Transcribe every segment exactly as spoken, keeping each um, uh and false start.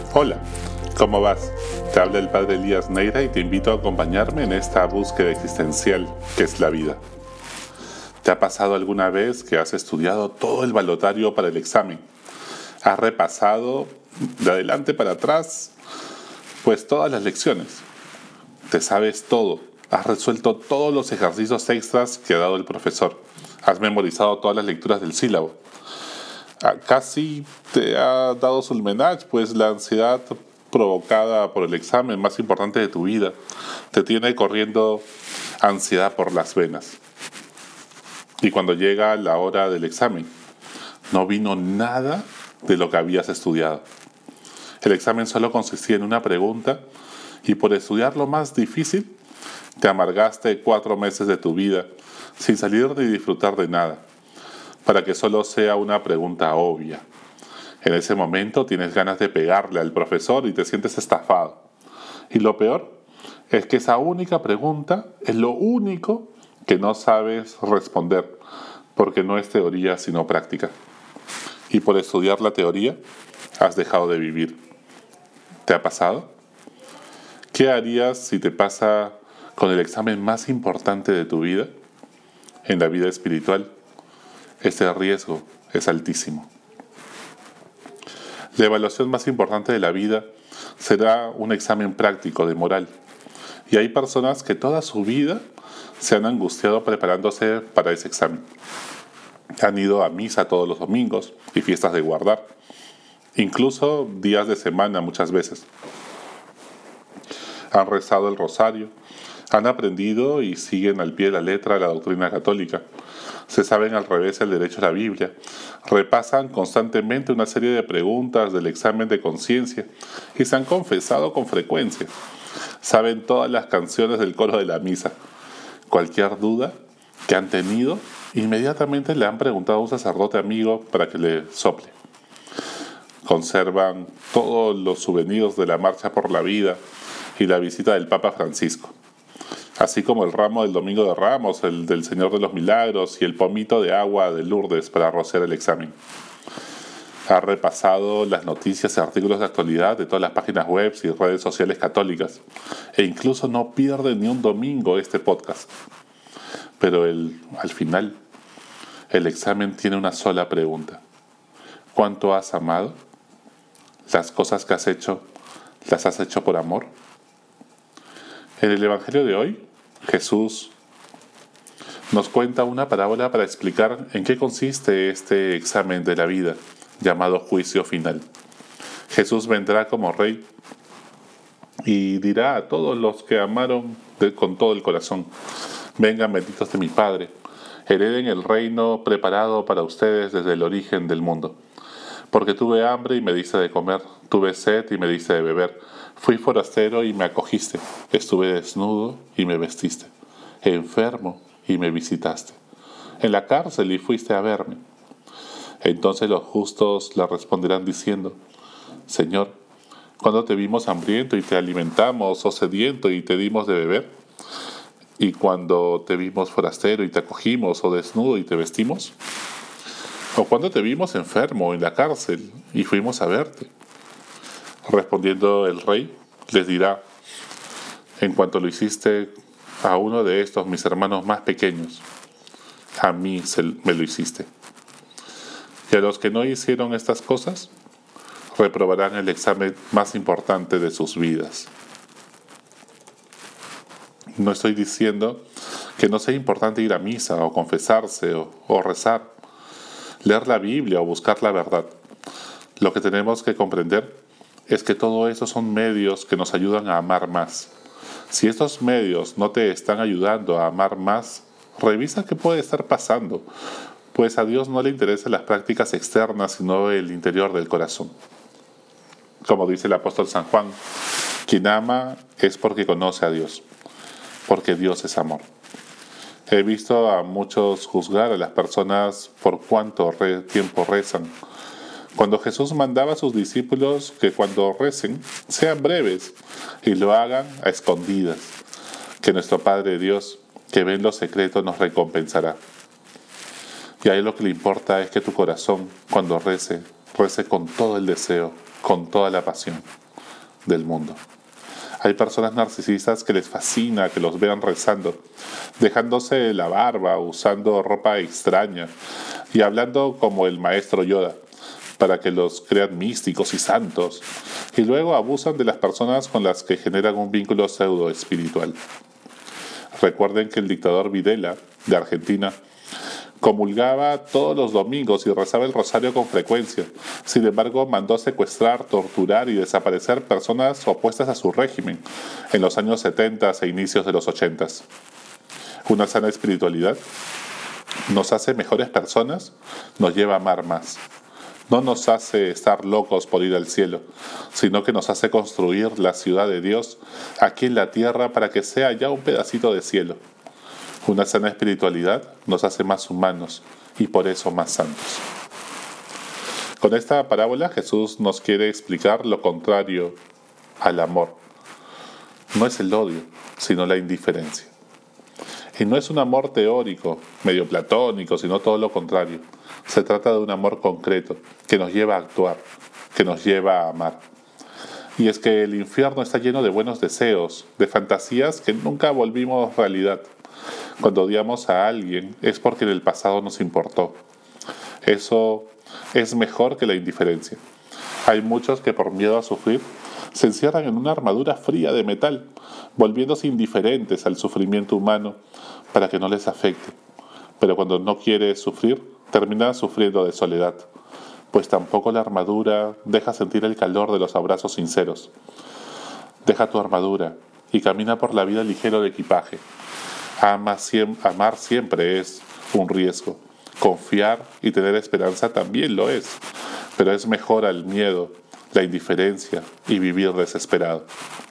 Hola, ¿cómo vas? Te habla el padre Elías Neira y te invito a acompañarme en esta búsqueda existencial que es la vida. ¿Te ha pasado alguna vez que has estudiado todo el balotario para el examen? ¿Has repasado de adelante para atrás? Pues todas las lecciones. Te sabes todo. Has resuelto todos los ejercicios extras que ha dado el profesor. Has memorizado todas las lecturas del sílabo. Casi te ha dado Sulmenach, pues la ansiedad provocada por el examen más importante de tu vida te tiene corriendo ansiedad por las venas. Y cuando llega la hora del examen, no vino nada de lo que habías estudiado. El examen solo consistía en una pregunta y por estudiar lo más difícil te amargaste cuatro meses de tu vida sin salir ni disfrutar de nada, para que solo sea una pregunta obvia. En ese momento tienes ganas de pegarle al profesor y te sientes estafado. Y lo peor es que esa única pregunta es lo único que no sabes responder, porque no es teoría sino práctica. Y por estudiar la teoría has dejado de vivir. ¿Te ha pasado? ¿Qué harías si te pasa con el examen más importante de tu vida? En la vida espiritual, ese riesgo es altísimo. La evaluación más importante de la vida será un examen práctico de moral. Y hay personas que toda su vida se han angustiado preparándose para ese examen. Han ido a misa todos los domingos y fiestas de guardar, incluso días de semana muchas veces. Han rezado el rosario, han aprendido y siguen al pie de la letra la doctrina católica. Se saben al revés el derecho a la Biblia, repasan constantemente una serie de preguntas del examen de conciencia y se han confesado con frecuencia. Saben todas las canciones del coro de la misa. Cualquier duda que han tenido, inmediatamente le han preguntado a un sacerdote amigo para que le sople. Conservan todos los souvenirs de la Marcha por la Vida y la visita del Papa Francisco, así como el ramo del Domingo de Ramos, el del Señor de los Milagros y el pomito de agua de Lourdes para rociar el examen. Ha repasado las noticias y artículos de actualidad de todas las páginas web y redes sociales católicas, e incluso no pierde ni un domingo este podcast. Pero el, al final, el examen tiene una sola pregunta. ¿Cuánto has amado? ¿Las cosas que has hecho, las has hecho por amor? En el Evangelio de hoy, Jesús nos cuenta una parábola para explicar en qué consiste este examen de la vida, llamado juicio final. Jesús vendrá como rey y dirá a todos los que amaron de, con todo el corazón: vengan benditos de mi Padre, hereden el reino preparado para ustedes desde el origen del mundo. Porque tuve hambre y me diste de comer, tuve sed y me diste de beber, fui forastero y me acogiste, estuve desnudo y me vestiste, enfermo y me visitaste, en la cárcel y fuiste a verme. Entonces los justos le responderán diciendo: Señor, ¿cuándo te vimos hambriento y te alimentamos, o sediento y te dimos de beber? ¿Y cuando te vimos forastero y te acogimos, o desnudo y te vestimos? ¿O cuando te vimos enfermo en la cárcel y fuimos a verte? Respondiendo el rey, les dirá: en cuanto lo hiciste a uno de estos mis hermanos más pequeños, a mí me lo hiciste. Y a los que no hicieron estas cosas, reprobarán el examen más importante de sus vidas. No estoy diciendo que no sea importante ir a misa, o confesarse, o, o rezar, leer la Biblia o buscar la verdad. Lo que tenemos que comprender es que todo eso son medios que nos ayudan a amar más. Si estos medios no te están ayudando a amar más, revisa qué puede estar pasando, pues a Dios no le interesan las prácticas externas, sino el interior del corazón. Como dice el apóstol San Juan, quien ama es porque conoce a Dios, porque Dios es amor. He visto a muchos juzgar a las personas por cuánto re- tiempo rezan, cuando Jesús mandaba a sus discípulos que cuando recen sean breves y lo hagan a escondidas, que nuestro Padre Dios, que ve en lo secreto, nos recompensará. Y a Él lo que le importa es que tu corazón, cuando rece, rece con todo el deseo con toda la pasión del mundo. Hay personas narcisistas que les fascina que los vean rezando, dejándose la barba, usando ropa extraña y hablando como el maestro Yoda, para que los crean místicos y santos, y luego abusan de las personas con las que generan un vínculo pseudo espiritual. Recuerden que el dictador Videla, de Argentina, comulgaba todos los domingos y rezaba el rosario con frecuencia. Sin embargo, mandó secuestrar, torturar y desaparecer personas opuestas a su régimen en los años setenta e inicios de los ochenta. Una sana espiritualidad nos hace mejores personas, nos lleva a amar más. No nos hace estar locos por ir al cielo, sino que nos hace construir la ciudad de Dios aquí en la tierra para que sea ya un pedacito de cielo. Una sana espiritualidad nos hace más humanos y por eso más santos. Con esta parábola Jesús nos quiere explicar lo contrario al amor. No es el odio, sino la indiferencia. Y no es un amor teórico, medio platónico, sino todo lo contrario. Se trata de un amor concreto, que nos lleva a actuar, que nos lleva a amar. Y es que el infierno está lleno de buenos deseos, de fantasías que nunca volvimos realidad. Cuando odiamos a alguien es porque en el pasado nos importó. Eso es mejor que la indiferencia. Hay muchos que por miedo a sufrir se encierran en una armadura fría de metal, volviéndose indiferentes al sufrimiento humano para que no les afecte. Pero cuando no quiere sufrir, termina sufriendo de soledad, pues tampoco la armadura deja sentir el calor de los abrazos sinceros. Deja tu armadura y camina por la vida ligero de equipaje. Ama, amar siempre es un riesgo. Confiar y tener esperanza también lo es, pero es mejor al miedo, la indiferencia y vivir desesperado.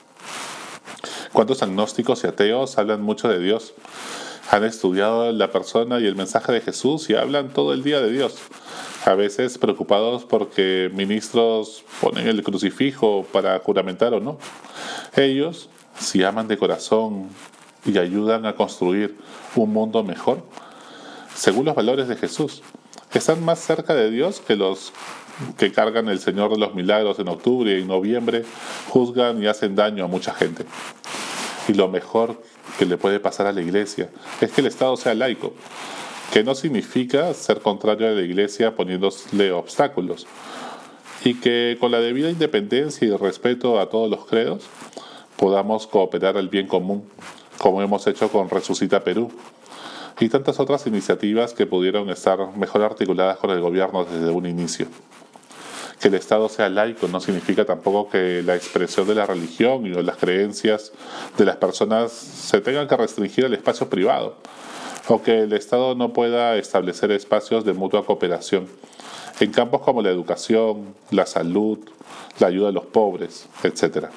¿Cuántos agnósticos y ateos hablan mucho de Dios? Han estudiado la persona y el mensaje de Jesús y hablan todo el día de Dios, a veces preocupados porque ministros ponen el crucifijo para juramentar o no. Ellos, si aman de corazón y ayudan a construir un mundo mejor, según los valores de Jesús, están más cerca de Dios que los que cargan el Señor de los Milagros en octubre y en noviembre, juzgan y hacen daño a mucha gente. Y lo mejor que le puede pasar a la iglesia es que el Estado sea laico, que no significa ser contrario a la iglesia poniéndole obstáculos, y que con la debida independencia y respeto a todos los credos podamos cooperar al bien común, como hemos hecho con Resucita Perú y tantas otras iniciativas que pudieron estar mejor articuladas con el gobierno desde un inicio. Que el Estado sea laico no significa tampoco que la expresión de la religión y las creencias de las personas se tengan que restringir al espacio privado, o que el Estado no pueda establecer espacios de mutua cooperación en campos como la educación, la salud, la ayuda a los pobres, etcétera.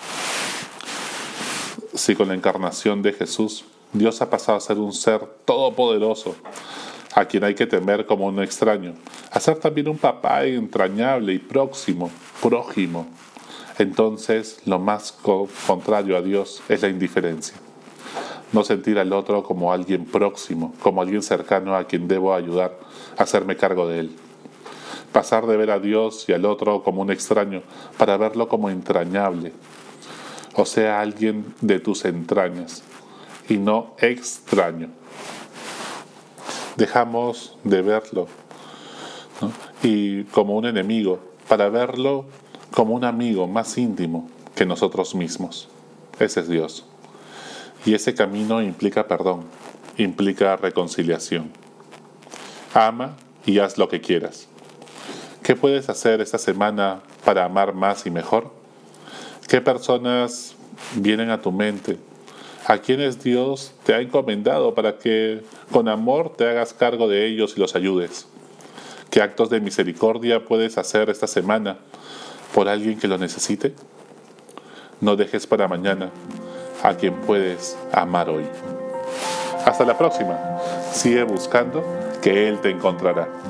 Si con la encarnación de Jesús, Dios ha pasado a ser un ser todopoderoso, a quien hay que temer como un extraño, a ser también un papá entrañable y próximo, prójimo, entonces lo más contrario a Dios es la indiferencia. No sentir al otro como alguien próximo, como alguien cercano a quien debo ayudar, a hacerme cargo de él. Pasar de ver a Dios y al otro como un extraño para verlo como entrañable, o sea, alguien de tus entrañas y no extraño. Dejamos de verlo, ¿no? y como un enemigo, para verlo como un amigo más íntimo que nosotros mismos. Ese es Dios. Y ese camino implica perdón, implica reconciliación. Ama y haz lo que quieras. ¿Qué puedes hacer esta semana para amar más y mejor? ¿Qué personas vienen a tu mente? ¿A quienes Dios te ha encomendado para que con amor te hagas cargo de ellos y los ayudes? ¿Qué actos de misericordia puedes hacer esta semana por alguien que lo necesite? No dejes para mañana a quien puedes amar hoy. Hasta la próxima. Sigue buscando que Él te encontrará.